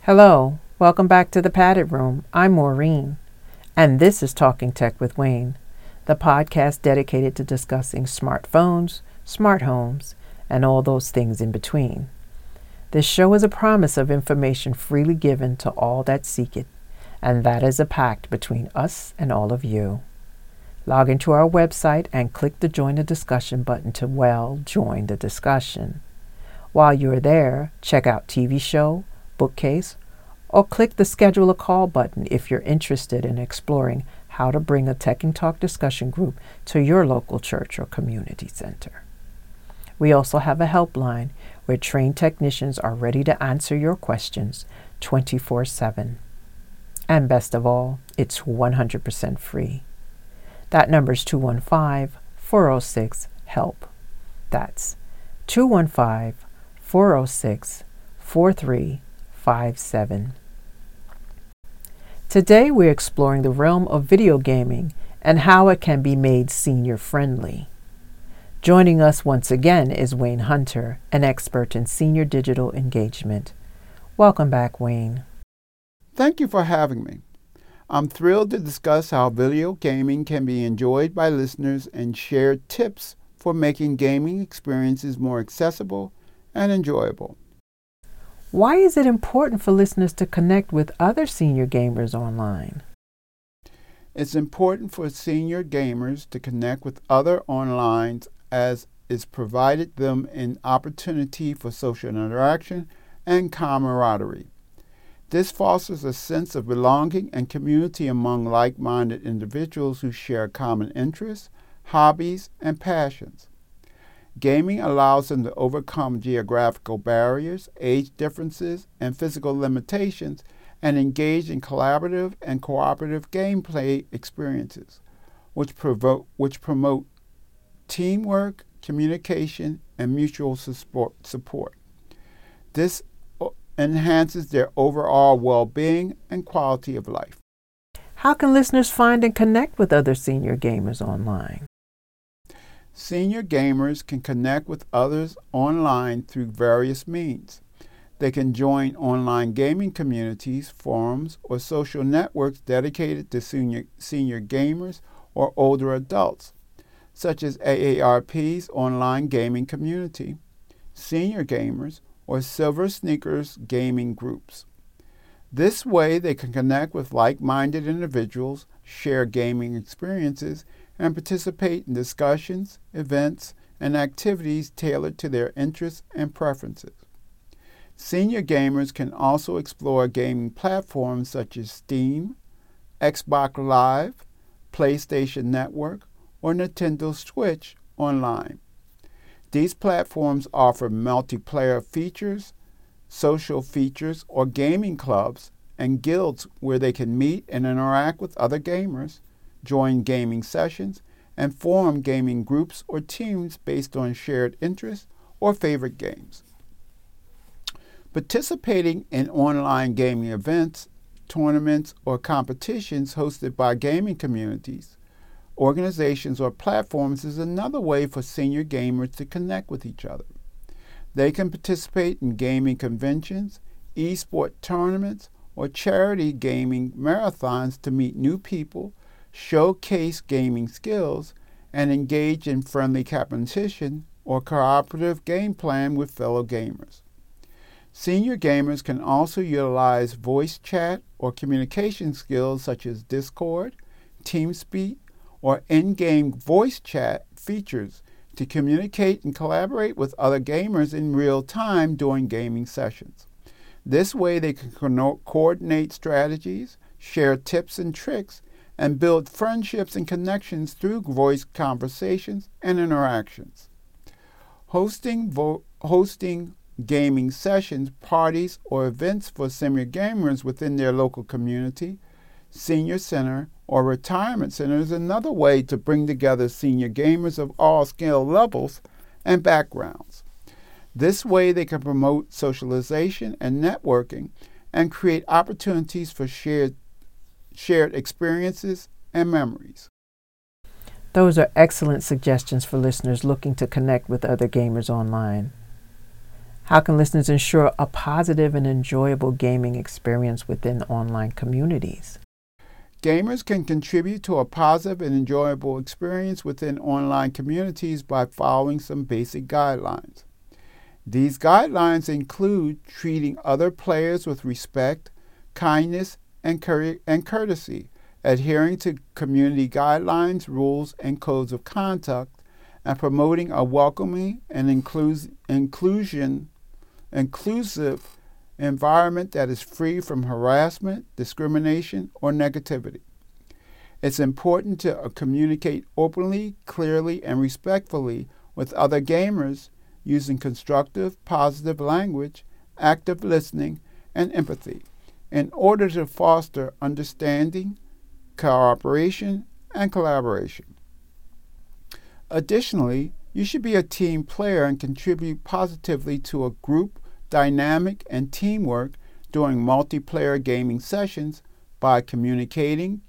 Hello, welcome back to the Padded Room. I'm Maureen, and this is Talking Tech with Wayne, the podcast dedicated to discussing smartphones, smart homes, and all those things in between. This show is a promise of information freely given to all that seek it, and that is a pact between us and all of you. Log into our website and click the Join the Discussion button to, join the discussion. While you're there, check out TV show, bookcase, or click the Schedule a Call button if you're interested in exploring how to bring a Tech and Talk discussion group to your local church or community center. We also have a helpline where trained technicians are ready to answer your questions 24/7. And best of all, it's 100% free. That number is 215-406-HELP. That's 215-406-4357. Today we're exploring the realm of video gaming and how it can be made senior friendly. Joining us once again is Wayne Hunter, an expert in senior digital engagement. Welcome back, Wayne. Thank you for having me. I'm thrilled to discuss how video gaming can be enjoyed by listeners and share tips for making gaming experiences more accessible and enjoyable. Why is it important for listeners to connect with other senior gamers online? It's important for senior gamers to connect with other online as it's provided them an opportunity for social interaction and camaraderie. This fosters a sense of belonging and community among like-minded individuals who share common interests, hobbies, and passions. Gaming allows them to overcome geographical barriers, age differences, and physical limitations, and engage in collaborative and cooperative gameplay experiences, which promote teamwork, communication, and mutual support. This enhances their overall well-being and quality of life. How can listeners find and connect with other senior gamers online? Senior gamers can connect with others online through various means. They can join online gaming communities, forums, or social networks dedicated to senior gamers or older adults, such as AARP's online gaming community, Senior Gamers, or Silver Sneakers gaming groups. This way, they can connect with like-minded individuals, share gaming experiences, and participate in discussions, events, and activities tailored to their interests and preferences. Senior gamers can also explore gaming platforms such as Steam, Xbox Live, PlayStation Network, or Nintendo Switch online. These platforms offer multiplayer features, social features, or gaming clubs and guilds where they can meet and interact with other gamers, join gaming sessions, and form gaming groups or teams based on shared interests or favorite games. Participating in online gaming events, tournaments, or competitions hosted by gaming communities, organizations, or platforms is another way for senior gamers to connect with each other. They can participate in gaming conventions, e-sport tournaments, or charity gaming marathons to meet new people, showcase gaming skills, and engage in friendly competition or cooperative game plan with fellow gamers. Senior gamers can also utilize voice chat or communication skills such as Discord, TeamSpeak, or in-game voice chat features to communicate and collaborate with other gamers in real time during gaming sessions. This way they can coordinate strategies, share tips and tricks, and build friendships and connections through voice conversations and interactions. Hosting gaming sessions, parties, or events for senior gamers within their local community, senior center, or retirement center is another way to bring together senior gamers of all skill levels and backgrounds. This way they can promote socialization and networking and create opportunities for shared experiences and memories. Those are excellent suggestions for listeners looking to connect with other gamers online. How can listeners ensure a positive and enjoyable gaming experience within online communities? Gamers can contribute to a positive and enjoyable experience within online communities by following some basic guidelines. These guidelines include treating other players with respect, kindness, and courtesy, adhering to community guidelines, rules, and codes of conduct, and promoting a welcoming and inclusive environment that is free from harassment, discrimination, or negativity. It's important to communicate openly, clearly, and respectfully with other gamers using constructive, positive language, active listening, and empathy in order to foster understanding, cooperation, and collaboration. Additionally, you should be a team player and contribute positively to a group dynamic and teamwork during multiplayer gaming sessions by communicating,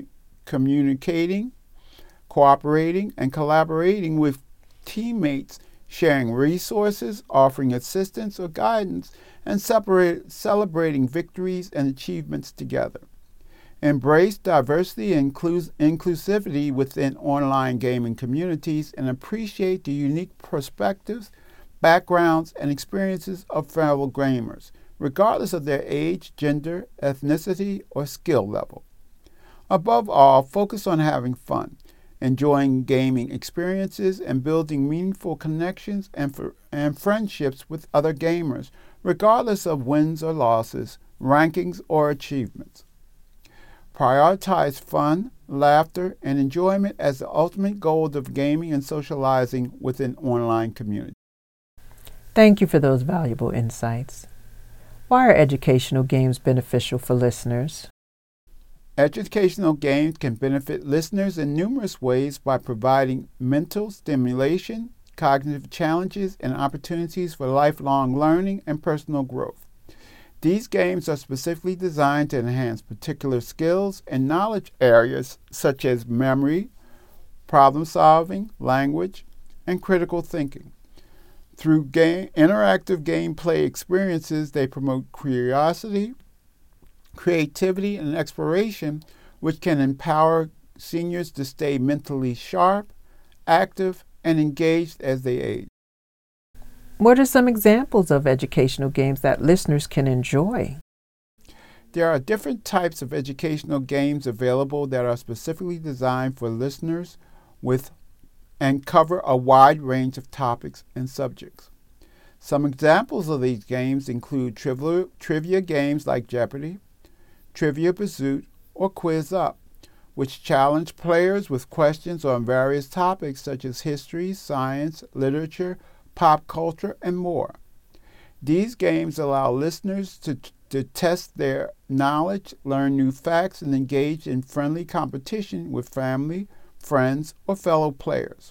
cooperating, and collaborating with teammates, sharing resources, offering assistance or guidance, and celebrating victories and achievements together. Embrace diversity and inclusivity within online gaming communities and appreciate the unique perspectives, backgrounds, and experiences of fellow gamers, regardless of their age, gender, ethnicity, or skill level. Above all, focus on having fun, enjoying gaming experiences, and building meaningful connections and friendships with other gamers, regardless of wins or losses, rankings, or achievements. Prioritize fun, laughter, and enjoyment as the ultimate goal of gaming and socializing within online communities. Thank you for those valuable insights. Why are educational games beneficial for listeners? Educational games can benefit listeners in numerous ways by providing mental stimulation, cognitive challenges, and opportunities for lifelong learning and personal growth. These games are specifically designed to enhance particular skills and knowledge areas such as memory, problem solving, language, and critical thinking. Through interactive gameplay experiences, they promote curiosity, creativity, and exploration, which can empower seniors to stay mentally sharp, active, and engaged as they age. What are some examples of educational games that listeners can enjoy? There are different types of educational games available that are specifically designed for listeners and cover a wide range of topics and subjects. Some examples of these games include trivia games like Jeopardy, Trivia Pursuit, or Quiz Up, which challenge players with questions on various topics such as history, science, literature, pop culture, and more. These games allow listeners to test their knowledge, learn new facts, and engage in friendly competition with family, friends, or fellow players.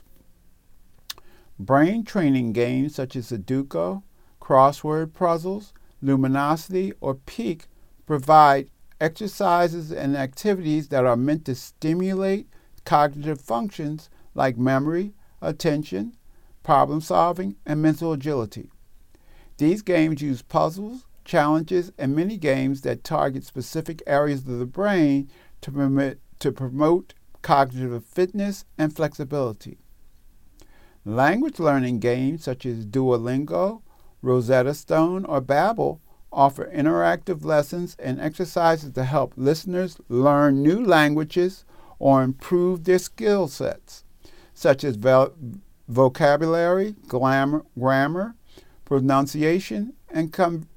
Brain training games such as Sudoku, crossword puzzles, Luminosity, or Peak provide exercises and activities that are meant to stimulate cognitive functions like memory, attention, problem solving, and mental agility. These games use puzzles, challenges, and mini games that target specific areas of the brain to promote cognitive fitness and flexibility. Language learning games such as Duolingo, Rosetta Stone, or Babbel offer interactive lessons and exercises to help listeners learn new languages or improve their skill sets, such as vocabulary, grammar, pronunciation, and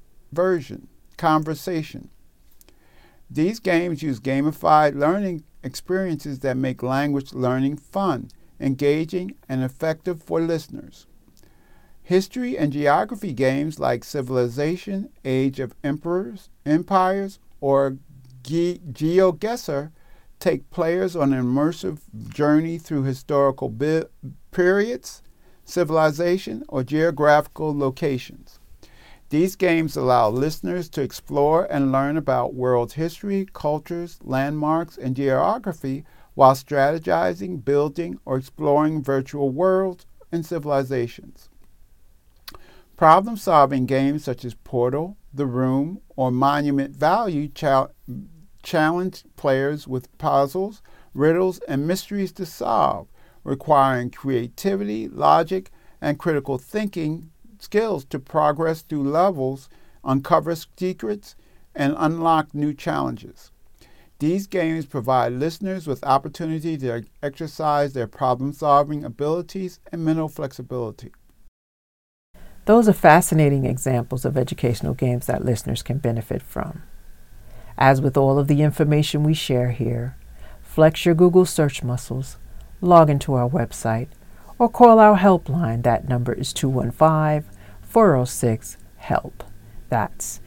conversation. These games use gamified learning experiences that make language learning fun, engaging, and effective for listeners. History and geography games like Civilization, Age of Empires, or GeoGuessr take players on an immersive journey through historical periods, civilization, or geographical locations. These games allow listeners to explore and learn about world history, cultures, landmarks, and geography while strategizing, building, or exploring virtual worlds and civilizations. Problem-solving games such as Portal, The Room, or Monument Value challenge players with puzzles, riddles, and mysteries to solve, requiring creativity, logic, and critical thinking skills to progress through levels, uncover secrets, and unlock new challenges. These games provide listeners with opportunity to exercise their problem-solving abilities and mental flexibility. Those are fascinating examples of educational games that listeners can benefit from. As with all of the information we share here, flex your Google search muscles, log into our website, or call our helpline. That number is 215-406-HELP. That's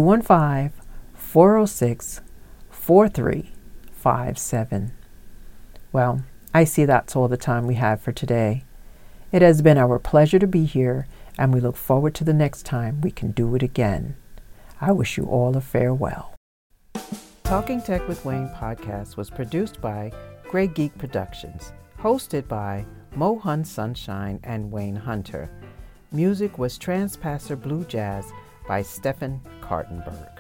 215-406-4357. Well, I see that's all the time we have for today. It has been our pleasure to be here, and we look forward to the next time we can do it again. I wish you all a farewell. Talking Tech with Wayne podcast was produced by Grey Geek Productions, hosted by Mohan Sunshine and Wayne Hunter. Music was Transpasser Blue Jazz by Stephen Kartenberg.